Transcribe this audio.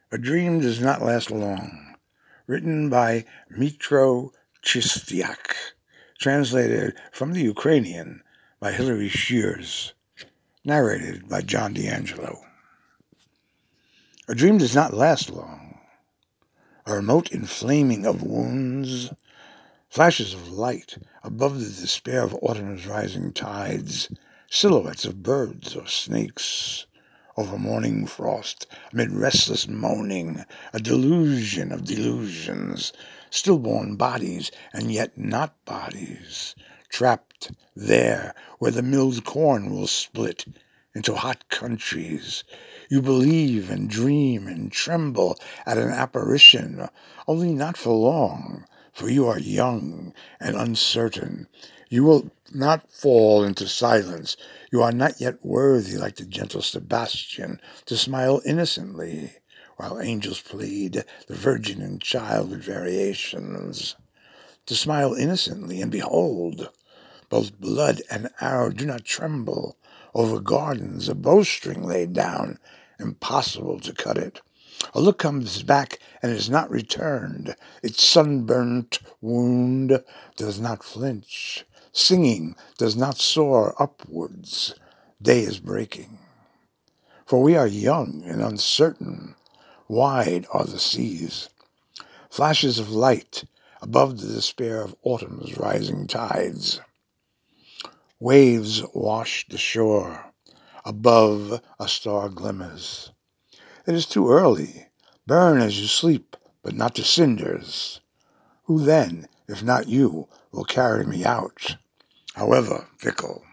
A Dream Does Not Last Long, written by Dmytro Chistyak, translated from the Ukrainian by Hilary Shears, narrated by John D'Angelo. A dream does not last long. A remote inflaming of wounds, flashes of light above the despair of autumn's rising tides, silhouettes of birds or snakes, over morning frost, amid restless moaning, a delusion of delusions, stillborn bodies and yet not bodies, trapped there where the milled corn will split into hot countries. You believe and dream and tremble at an apparition, only not for long, for you are young and uncertain. You will not fall into silence. You are not yet worthy, like the gentle Sebastian, to smile innocently, while angels plead the virgin and child with variations. To smile innocently, and behold, both blood and arrow do not tremble over gardens, a bowstring laid down, impossible to cut it. A look comes back and is not returned. Its sunburnt wound does not flinch. Singing does not soar upwards. Day is breaking. For we are young and uncertain. Wide are the seas. Flashes of light above the despair of autumn's rising tides. Waves wash the shore. Above a star glimmers. It is too early. Burn as you sleep, but not to cinders. Who then, if not you, will carry me out, however fickle?